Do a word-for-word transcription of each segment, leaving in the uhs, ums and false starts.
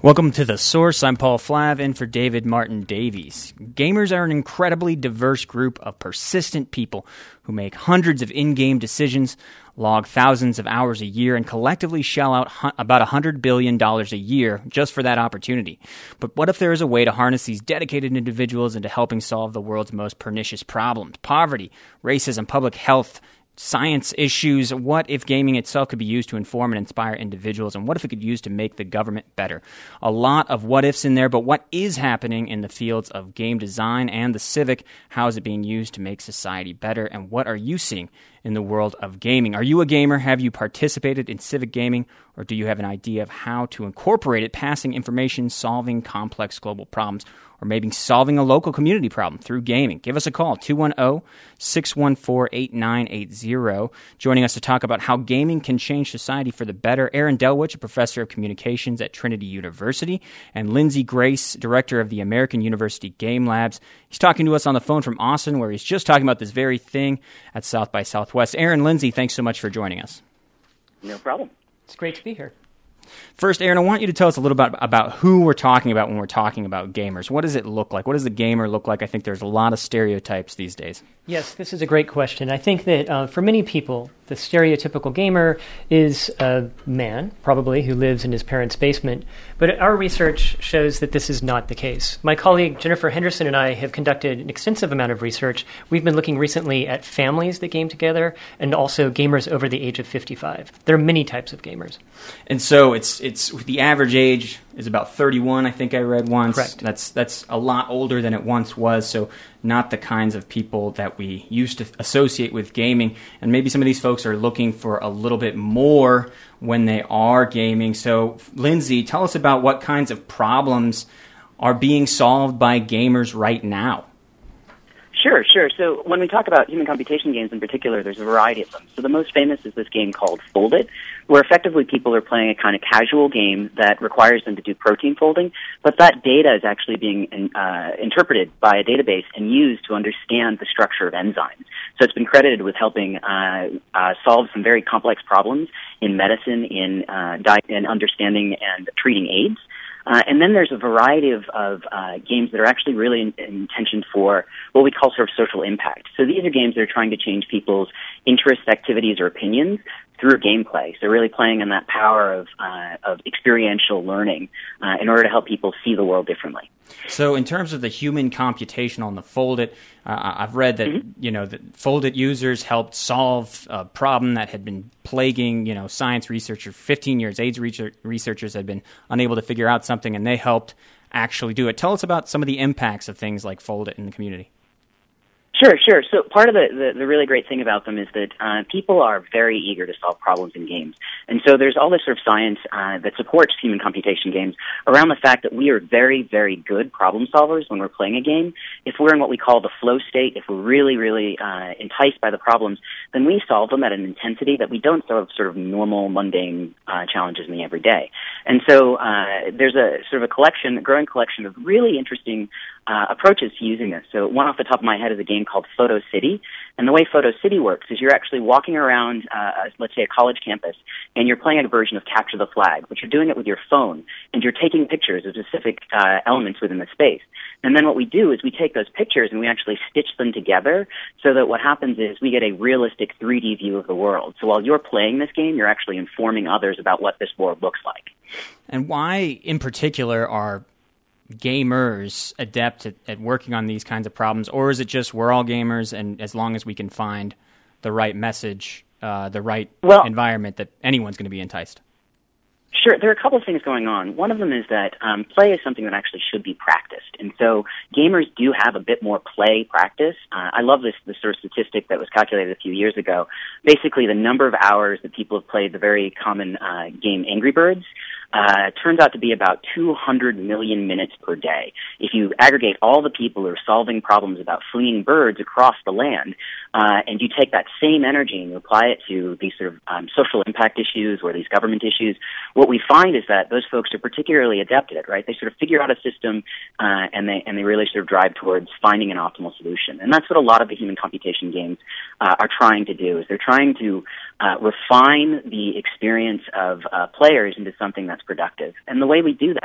Welcome to The Source. I'm Paul Flav, in for David Martin Davies. Gamers are an incredibly diverse group of persistent people who make hundreds of in-game decisions, log thousands of hours a year, and collectively shell out hu- about one hundred billion dollars a year just for that opportunity. But what if there is a way to harness these dedicated individuals into helping solve the world's most pernicious problems? Poverty, racism, public health, science issues. What if gaming itself could be used to inform and inspire individuals, and what if it could be used to make the government better? A lot of what ifs in there, but what is happening in the fields of game design and the civic? How is it being used to make society better, and what are you seeing in the world of gaming? Are you a gamer? Have you participated in civic gaming, or do you have an idea of how to incorporate it, passing information, solving complex global problems, or maybe solving a local community problem through gaming? Give us a call, two one zero, six one four, eight nine eight zero. Joining us to talk about how gaming can change society for the better, Aaron Delwich, a professor of communications at Trinity University, and Lindsay Grace, director of the American University Game Labs. He's talking to us on the phone from Austin, where he's just talking about this very thing at South by Southwest. Aaron, Lindsay, thanks so much for joining us. No problem. It's great to be here. First, Aaron, I want you to tell us a little bit about who we're talking about when we're talking about gamers. What does it look like? What does the gamer look like? I think there's a lot of stereotypes these days. Yes, this is a great question. I think that uh, for many people, the stereotypical gamer is a man, probably, who lives in his parents' basement. But our research shows that this is not the case. My colleague Jennifer Henderson and I have conducted an extensive amount of research. We've been looking recently at families that game together and also gamers over the age of fifty-five. There are many types of gamers. And so it's it's the average age is about thirty-one, I think I read once. Correct. That's that's a lot older than it once was, so not the kinds of people that we used to associate with gaming. And maybe some of these folks are looking for a little bit more when they are gaming. So, Lindsay, tell us about what kinds of problems are being solved by gamers right now. Sure, sure. So when we talk about human computation games in particular, there's a variety of them. So the most famous is this game called Foldit, where effectively people are playing a kind of casual game that requires them to do protein folding, but that data is actually being uh, interpreted by a database and used to understand the structure of enzymes. So it's been credited with helping uh, uh, solve some very complex problems in medicine, in, uh, di- in understanding and treating AIDS. Uh, and then there's a variety of, of uh, games that are actually really in, intentioned for what we call sort of social impact. So these are games that are trying to change people's interests, activities, or opinions through gameplay. So really playing on that power of uh, of experiential learning uh, in order to help people see the world differently. So in terms of the human computational and the Foldit, uh, I've read that, mm-hmm. you know, that Foldit users helped solve a problem that had been plaguing, you know, science researchers for fifteen years. AIDS research- researchers had been unable to figure out something, and they helped actually do it. Tell us about some of the impacts of things like Foldit in the community. Sure, sure. So part of the, the, the really great thing about them is that uh, people are very eager to solve problems in games. And so there's all this sort of science uh, that supports human computation games around the fact that we are very, very good problem solvers when we're playing a game. If we're in what we call the flow state, if we're really, really uh, enticed by the problems, then we solve them at an intensity that we don't solve sort of normal, mundane uh, challenges in the everyday. And so uh, there's a sort of a collection, a growing collection of really interesting uh, approaches to using this. So one off the top of my head is a game called Photo City. And the way Photo City works is you're actually walking around, uh, let's say, a college campus, and you're playing a version of Capture the Flag, but you're doing it with your phone, and you're taking pictures of specific uh, elements within the space. And then what we do is we take those pictures and we actually stitch them together so that what happens is we get a realistic three D view of the world. So while you're playing this game, you're actually informing others about what this world looks like. And why, in particular, are gamers adept at, at working on these kinds of problems, or is it just we're all gamers, and as long as we can find the right message, uh, the right well, environment, that anyone's going to be enticed? Sure. There are a couple of things going on. One of them is that um, play is something that actually should be practiced. And so gamers do have a bit more play practice. Uh, I love this, this sort of statistic that was calculated a few years ago. Basically, the number of hours that people have played the very common uh, game Angry Birds uh, turns out to be about two hundred million minutes per day. If you aggregate all the people who are solving problems about fleeing birds across the land, uh, and you take that same energy and you apply it to these sort of um, social impact issues or these government issues, what we find is that those folks are particularly adept at it, right? They sort of figure out a system, uh, and they and they really sort of drive towards finding an optimal solution. And that's what a lot of the human computation games uh, are trying to do, is they're trying to uh, refine the experience of uh, players into something that's productive. And the way we do that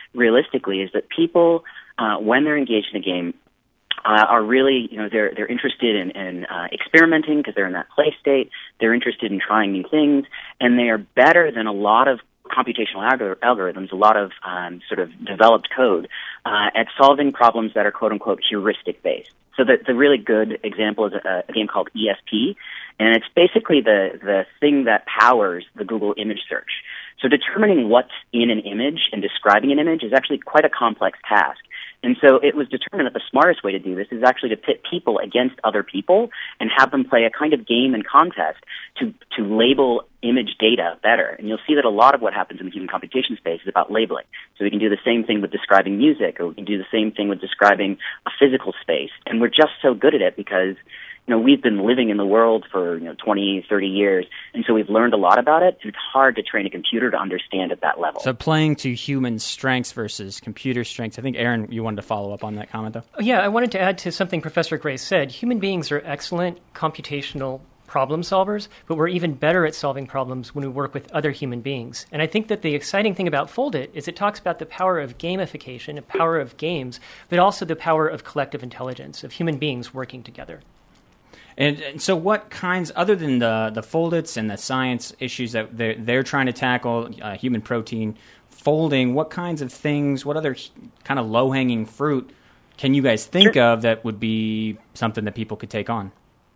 realistically is that people, uh, when they're engaged in a game, uh, are really, you know, they're they're interested in, in uh, experimenting because they're in that play state. They're interested in trying new things, and they are better than a lot of computational algor- algorithms, a lot of um, sort of developed code uh, at solving problems that are quote unquote heuristic based. So the, the really good example is a, a game called E S P, and it's basically the, the thing that powers the Google image search. So determining what's in an image and describing an image is actually quite a complex task. And so it was determined that the smartest way to do this is actually to pit people against other people and have them play a kind of game and contest to, to label image data better. And you'll see that a lot of what happens in the human computation space is about labeling. So we can do the same thing with describing music, or we can do the same thing with describing a physical space. And we're just so good at it because, you know, we've been living in the world for, you know, twenty, thirty years, and so we've learned a lot about it, and it's hard to train a computer to understand at that level. So playing to human strengths versus computer strengths. I think, Aaron, you wanted to follow up on that comment, though? Yeah, I wanted to add to something Professor Gray said. Human beings are excellent computational problem solvers, but we're even better at solving problems when we work with other human beings. And I think that the exciting thing about Foldit is it talks about the power of gamification, the power of games, but also the power of collective intelligence, of human beings working together. And, and so what kinds, other than the, the Foldits and the science issues that they're, they're trying to tackle, uh, human protein folding, what kinds of things, what other kind of low-hanging fruit can you guys think Sure. of that would be something that people could take on?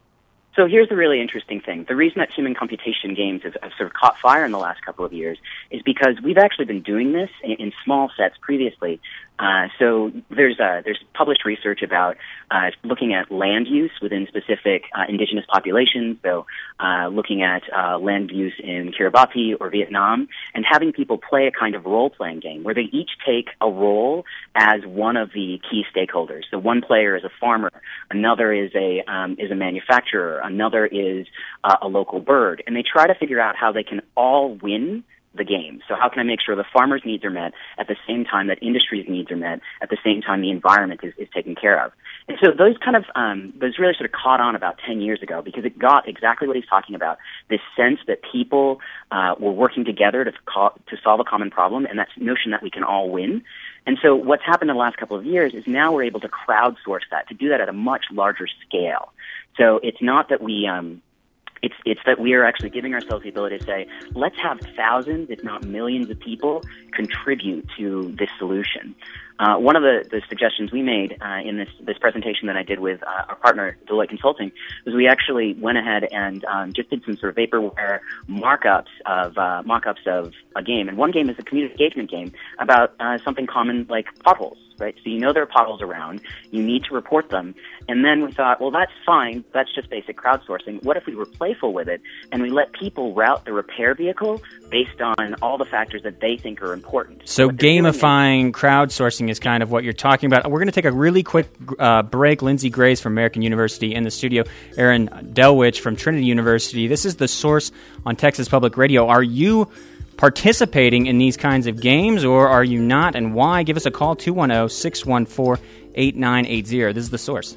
So here's the really interesting thing. The reason that human computation games have, have sort of caught fire in the last couple of years is because we've actually been doing this in, in small sets previously. Uh, so there's uh, there's published research about uh, looking at land use within specific uh, indigenous populations, so uh, looking at uh, land use in Kiribati or Vietnam, and having people play a kind of role-playing game where they each take a role as one of the key stakeholders. So one player is a farmer, another is a um, is a manufacturer, another is uh, a local bird, and they try to figure out how they can all win the game. So how can I make sure the farmer's needs are met at the same time that industry's needs are met, at the same time the environment is, is taken care of? And so those kind of, um, those really sort of caught on about ten years ago because it got exactly what he's talking about, this sense that people uh, were working together to, co- to solve a common problem, and that notion that we can all win. And so what's happened in the last couple of years is now we're able to crowdsource that, to do that at a much larger scale. So it's not that we... Um, It's, it's that we are actually giving ourselves the ability to say, let's have thousands, if not millions of people contribute to this solution. Uh, one of the, the suggestions we made uh, in this, this presentation that I did with uh, our partner, Deloitte Consulting, was we actually went ahead and um, just did some sort of vaporware markups of uh, mock-ups of a game. And one game is a community engagement game about uh, something common like potholes, right? So you know there are potholes around. You need to report them. And then we thought, well, that's fine. That's just basic crowdsourcing. What if we were playful with it and we let people route the repair vehicle based on all the factors that they think are important? So What they're doing is- gamifying crowdsourcing is kind of what you're talking about. We're going to take a really quick uh, break. Lindsay Grace from American University in the studio. Aaron Delwich from Trinity University. This is The Source on Texas Public Radio. Are you participating in these kinds of games, or are you not, and why? Give us a call, two one zero, six one four, eight nine eight zero. This is The Source.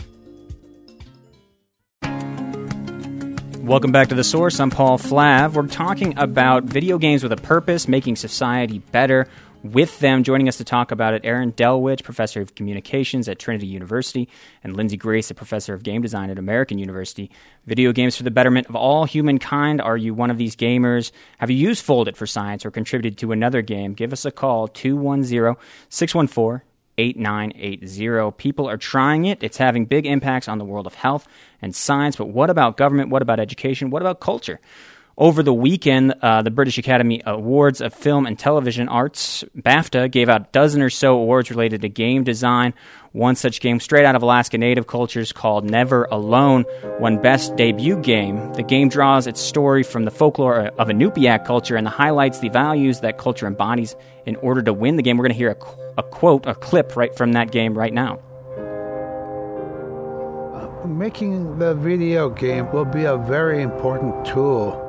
Welcome back to The Source. I'm Paul Flav. We're talking about video games with a purpose, making society better. With them, joining us to talk about it, Aaron Delwich, Professor of Communications at Trinity University, and Lindsay Grace, a Professor of Game Design at American University. Video games for the betterment of all humankind. Are you one of these gamers? Have you used Foldit for science or contributed to another game? Give us a call, two one zero, six one four, eight nine eight zero. People are trying it. It's having big impacts on the world of health and science. But what about government? What about education? What about culture? Over the weekend, uh, the British Academy Awards of Film and Television Arts, BAFTA, gave out a dozen or so awards related to game design. One such game, straight out of Alaska Native cultures, called Never Alone, won Best Debut Game. The game draws its story from the folklore of Inupiaq culture and highlights the values that culture embodies in order to win the game. We're going to hear a, a quote, a clip right from that game right now. Making the video game will be a very important tool,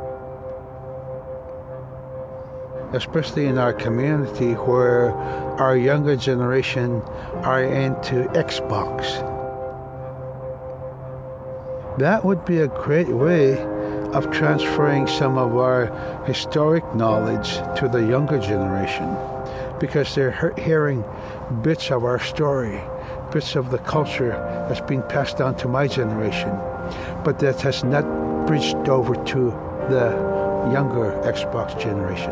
especially in our community where our younger generation are into Xbox. That would be a great way of transferring some of our historic knowledge to the younger generation. because they're he- hearing bits of our story, bits of the culture that's being passed down to my generation, but that has not bridged over to the younger Xbox generation.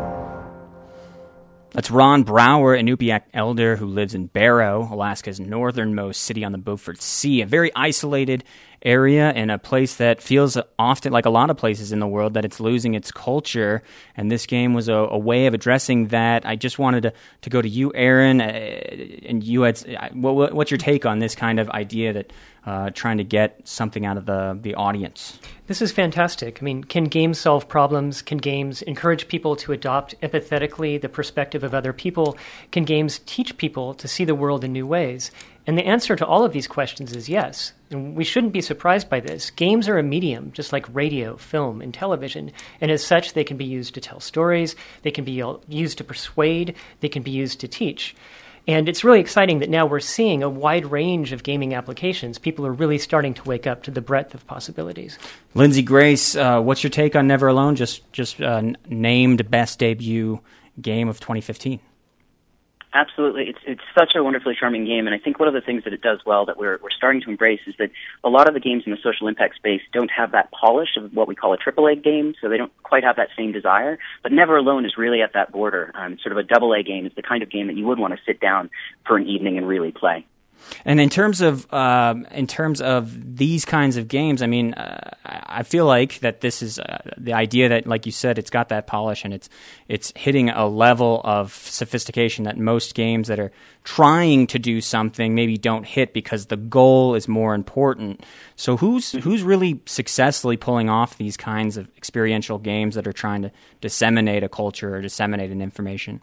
That's Ron Brower, Inupiaq elder who lives in Barrow, Alaska's northernmost city on the Beaufort Sea, a very isolated area and a place that feels often like a lot of places in the world that it's losing its culture. And this game was a, a way of addressing that. I just wanted to, to go to you, Aaron, uh, and you had uh, what, what's your take on this kind of idea that uh, trying to get something out of the, the audience? This is fantastic. I mean, can games solve problems? Can games encourage people to adopt empathetically the perspective of other people? Can games teach people to see the world in new ways? And the answer to all of these questions is yes. And we shouldn't be surprised by this. Games are a medium, just like radio, film, and television. And as such, they can be used to tell stories. They can be used to persuade. They can be used to teach. And it's really exciting that now we're seeing a wide range of gaming applications. People are really starting to wake up to the breadth of possibilities. Lindsay Grace, uh, what's your take on Never Alone, just, just uh, named Best Debut Game of twenty fifteen? Absolutely. It's it's such a wonderfully charming game, and I think one of the things that it does well that we're we're starting to embrace is that a lot of the games in the social impact space don't have that polish of what we call a triple A game, so they don't quite have that same desire. But Never Alone is really at that border. Um, sort of a double A game. It's the kind of game that you would want to sit down for an evening and really play. And in terms of uh, in terms of these kinds of games, I mean, uh, I feel like that this is uh, the idea that, like you said, it's got that polish and it's it's hitting a level of sophistication that most games that are trying to do something maybe don't hit because the goal is more important. So who's who's really successfully pulling off these kinds of experiential games that are trying to disseminate a culture or disseminate an information?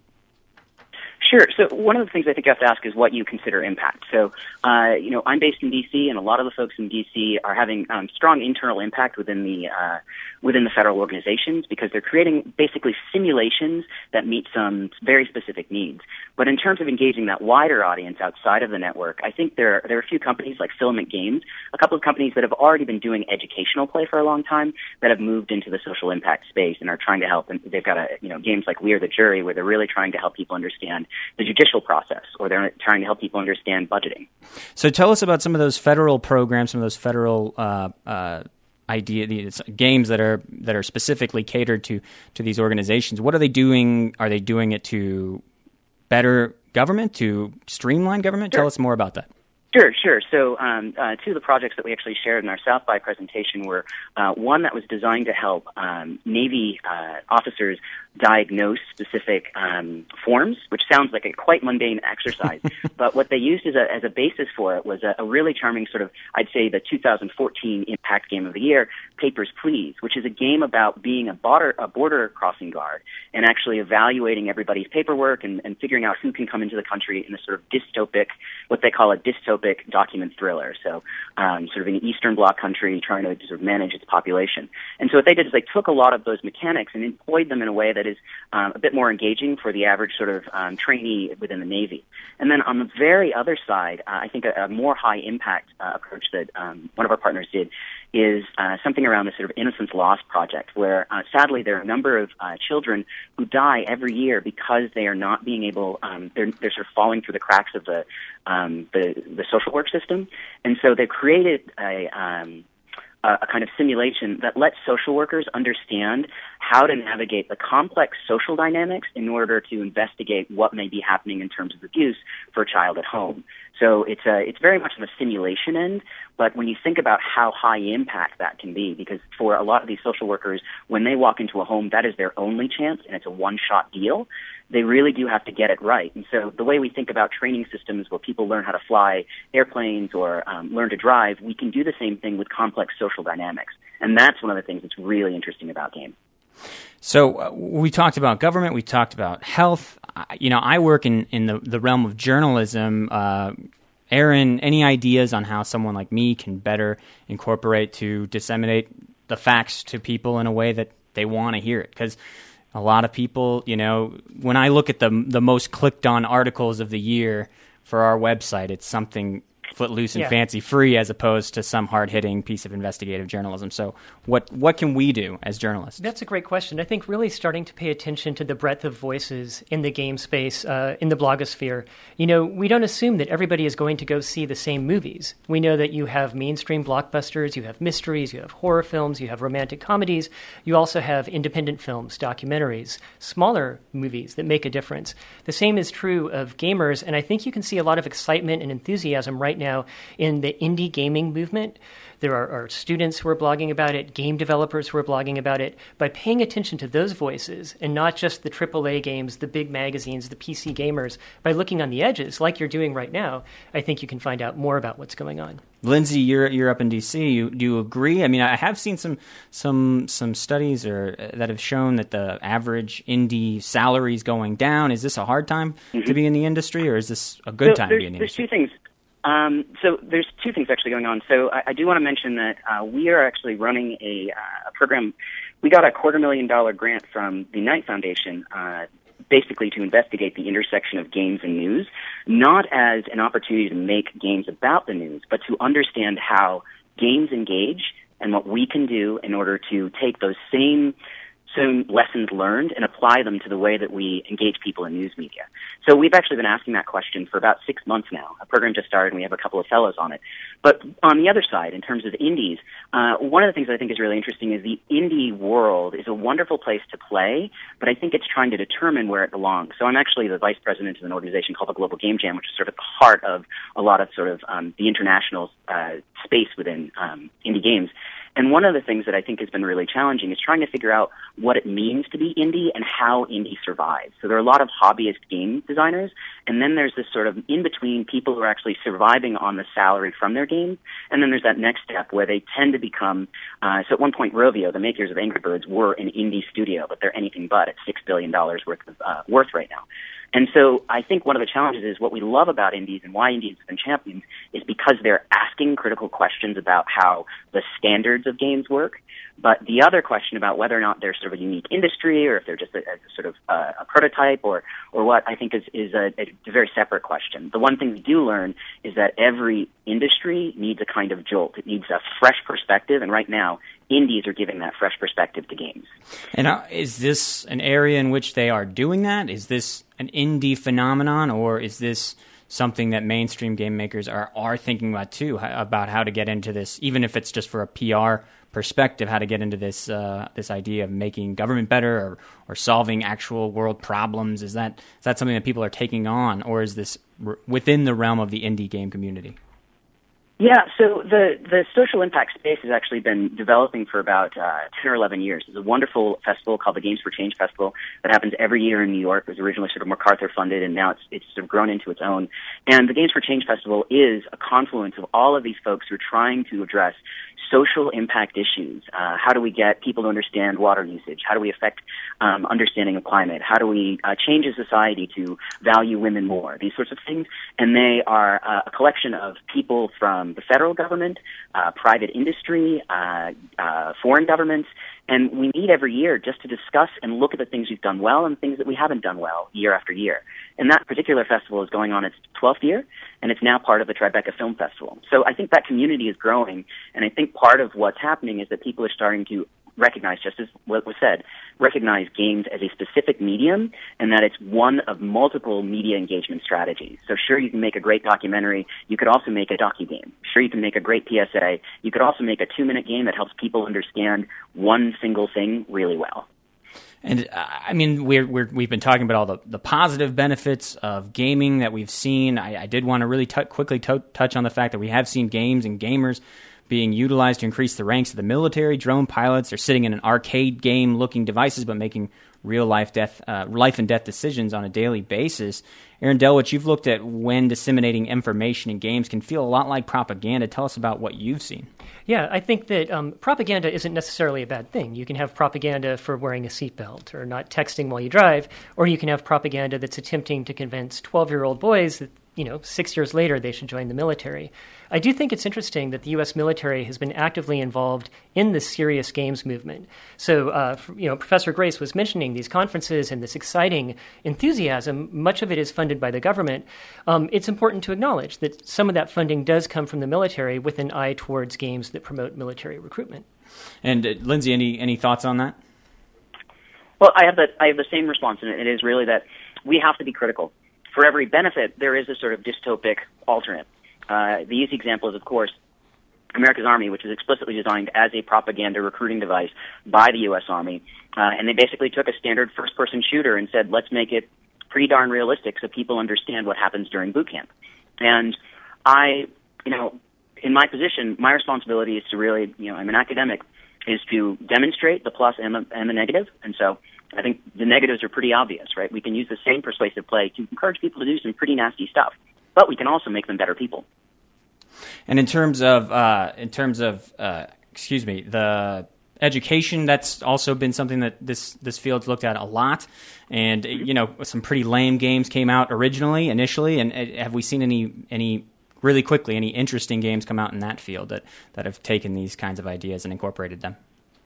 Sure. So one of the things I think you have to ask is what you consider impact. So, uh, you know, I'm based in D C, and a lot of the folks in D C are having um, strong internal impact within the uh, within the federal organizations because they're creating basically simulations that meet some very specific needs. But in terms of engaging that wider audience outside of the network, I think there are, there are a few companies like Filament Games, a couple of companies that have already been doing educational play for a long time that have moved into the social impact space and are trying to help. And they've got a, you know, games like We Are the Jury where they're really trying to help people understand the judicial process, or they're trying to help people understand budgeting. So tell us about some of those federal programs, some of those federal uh, uh, idea these games that are that are specifically catered to to these organizations. What are they doing? Are they doing it to better government, to streamline government? Sure. Tell us more about that. Sure, sure. So um, uh, two of the projects that we actually shared in our South by presentation were uh, one that was designed to help um, Navy uh, officers diagnose specific um, forms, which sounds like a quite mundane exercise. But what they used as a, as a basis for it was a, a really charming sort of, I'd say, the two thousand fourteen Impact Game of the Year, Papers, Please, which is a game about being a border, a border crossing guard and actually evaluating everybody's paperwork and, and figuring out who can come into the country in a sort of dystopic, what they call a dystopic document thriller. So um, sort of an Eastern Bloc country trying to sort of manage its population. And so what they did is they took a lot of those mechanics and employed them in a way that is um, a bit more engaging for the average sort of um, trainee within the Navy. And then on the very other side, uh, I think a, a more high-impact uh, approach that um, one of our partners did is uh, something around the sort of Innocence Lost project, where uh, sadly there are a number of uh, children who die every year because they are not being able, um, they're, they're sort of falling through the cracks of the, um, the, the social work system. And so they've created a, um, a kind of simulation that lets social workers understand how to navigate the complex social dynamics in order to investigate what may be happening in terms of abuse for a child at home. So it's a, it's very much on the simulation end, but when you think about how high impact that can be, because for a lot of these social workers, when they walk into a home, that is their only chance, and it's a one-shot deal. They really do have to get it right. And so the way we think about training systems where people learn how to fly airplanes or um, learn to drive, we can do the same thing with complex social dynamics. And that's one of the things that's really interesting about games. So uh, we talked about government, we talked about health. Uh, you know, I work in, in the, the realm of journalism. Uh, Aaron, any ideas on how someone like me can better incorporate to disseminate the facts to people in a way that they want to hear it? Because a lot of people, you know, when I look at the the most clicked on articles of the year for our website, it's something footloose and Yeah. fancy-free as opposed to some hard-hitting piece of investigative journalism. So what what can we do as journalists? That's a great question. I think really starting to pay attention to the breadth of voices in the game space, uh, in the blogosphere. You know, we don't assume that everybody is going to go see the same movies. We know that you have mainstream blockbusters, you have mysteries, you have horror films, you have romantic comedies. You also have independent films, documentaries, smaller movies that make a difference. The same is true of gamers, and I think you can see a lot of excitement and enthusiasm right now in the indie gaming movement. There are, are students who are blogging about it, game developers who are blogging about it. By paying attention to those voices and not just the triple A games, the big magazines, the P C gamers, by looking on the edges like you're doing right now, I think you can find out more about what's going on. Lindsay, you're you're up in D C. You, do you agree? I mean, I have seen some some some studies or uh, that have shown that the average indie salary is going down. Is this a hard time mm-hmm. to be in the industry, or is this a good so time to be in the there's industry? There's two things. Um, so there's two things actually going on. So I, I do want to mention that uh, we are actually running a, uh, a program. We got a quarter million dollar grant from the Knight Foundation, uh, basically to investigate the intersection of games and news, not as an opportunity to make games about the news, but to understand how games engage and what we can do in order to take those same some lessons learned and apply them to the way that we engage people in news media. So we've actually been asking that question for about six months now. A program just started and we have a couple of fellows on it. But on the other side, in terms of indies, uh, one of the things I think is really interesting is the indie world is a wonderful place to play, but I think it's trying to determine where it belongs. So I'm actually the vice president of an organization called the Global Game Jam, which is sort of at the heart of a lot of sort of um, the international uh, space within um, indie games. And one of the things that I think has been really challenging is trying to figure out what it means to be indie and how indie survives. So there are a lot of hobbyist game designers, and then there's this sort of in-between people who are actually surviving on the salary from their games, and then there's that next step where they tend to become, uh, so at one point Rovio, the makers of Angry Birds, were an indie studio, but they're anything but at six billion dollars worth of uh, worth right now. And so I think one of the challenges is what we love about indies and why indies have been champions is because they're asking critical questions about how the standards of games work. But the other question about whether or not they're sort of a unique industry or if they're just a, a sort of uh, a prototype or, or what, I think is, is a, a very separate question. The one thing we do learn is that every industry needs a kind of jolt. It needs a fresh perspective, and right now, indies are giving that fresh perspective to games. And uh, is this an area in which they are doing that? Is this an indie phenomenon, or is this something that mainstream game makers are, are thinking about too, about how to get into this, even if it's just for a P R perspective, how to get into this uh, this idea of making government better or, or solving actual world problems? Is that is that something that people are taking on, or is this r- within the realm of the indie game community? Yeah, so the, the social impact space has actually been developing for about uh, ten or eleven years. There's a wonderful festival called the Games for Change Festival that happens every year in New York. It was originally sort of MacArthur funded, and now it's it's sort of grown into its own. And the Games for Change Festival is a confluence of all of these folks who are trying to address social impact issues. Uh, how do we get people to understand water usage? How do we affect um, understanding of climate? How do we uh, change a society to value women more? These sorts of things. And they are uh, a collection of people from the federal government, uh, private industry, uh, uh, foreign governments, and we meet every year just to discuss and look at the things we've done well and things that we haven't done well year after year. And that particular festival is going on its twelfth year, and it's now part of the Tribeca Film Festival. So I think that community is growing, and I think part of what's happening is that people are starting to recognize, just as what was said, recognize games as a specific medium and that it's one of multiple media engagement strategies. So sure, you can make a great documentary. You could also make a docu-game. Sure, you can make a great P S A. You could also make a two-minute game that helps people understand one single thing really well. And uh, I mean, we're, we're, we've been talking about all the, the positive benefits of gaming that we've seen. I, I did want to really t- quickly to- touch on the fact that we have seen games and gamers being utilized to increase the ranks of the military. Drone pilots are sitting in an arcade game-looking devices, but making real life death, uh, life and death decisions on a daily basis. Aaron Delwich, you've looked at when disseminating information in games can feel a lot like propaganda. Tell us about what you've seen. Yeah, I think that um, propaganda isn't necessarily a bad thing. You can have propaganda for wearing a seatbelt or not texting while you drive, or you can have propaganda that's attempting to convince twelve-year-old boys that you know, six years later, they should join the military. I do think it's interesting that the U S military has been actively involved in the serious games movement. So, uh, you know, Professor Grace was mentioning these conferences and this exciting enthusiasm. Much of it is funded by the government. Um, it's important to acknowledge that some of that funding does come from the military with an eye towards games that promote military recruitment. And uh, Lindsay, any any thoughts on that? Well, I have the I have the same response, and it is really that we have to be critical. For every benefit, there is a sort of dystopic alternate. Uh, the easy example is, of course, America's Army, which was explicitly designed as a propaganda recruiting device by the U S Army. Uh, and they basically took a standard first-person shooter and said, let's make it pretty darn realistic so people understand what happens during boot camp. And I, you know, in my position, my responsibility is to really, you know, I'm an academic, is to demonstrate the plus and the, and the negative. And so I think the negatives are pretty obvious, right? We can use the same persuasive play to encourage people to do some pretty nasty stuff, but we can also make them better people. And in terms of, uh, in terms of, uh, excuse me, the education, that's also been something that this this field's looked at a lot. And you know, some pretty lame games came out originally, initially. And uh, have we seen any any really quickly any interesting games come out in that field that that have taken these kinds of ideas and incorporated them?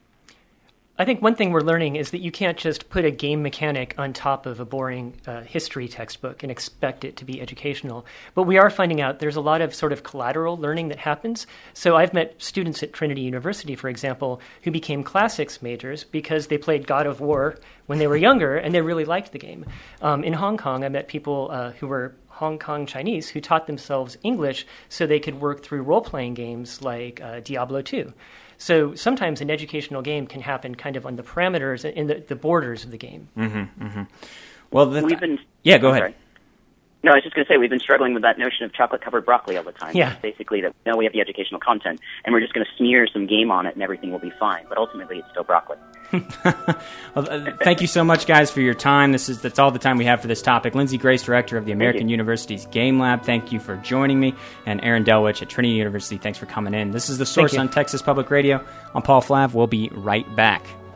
I think one thing we're learning is that you can't just put a game mechanic on top of a boring uh, history textbook and expect it to be educational. But we are finding out there's a lot of sort of collateral learning that happens. So I've met students at Trinity University, for example, who became classics majors because they played God of War when they were younger and they really liked the game. Um, in Hong Kong, I met people uh, who were Hong Kong Chinese who taught themselves English so they could work through role-playing games like uh, Diablo two. So sometimes an educational game can happen kind of on the parameters and in the, the borders of the game. Mm-hmm, mm-hmm. Well, the th- we've been yeah, go ahead. Sorry. No, I was just going to say we've been struggling with that notion of chocolate-covered broccoli all the time. Yeah. It's basically that we know we have the educational content, and we're just going to smear some game on it, and everything will be fine. But ultimately, it's still broccoli. Well, uh, thank you so much, guys, for your time. This is that's all the time we have for this topic. Lindsay Grace, director of the American University's Game Lab, thank you for joining me. And Aaron Delwich at Trinity University, thanks for coming in. This is The Source on Texas Public Radio. I'm Paul Flav. We'll be right back.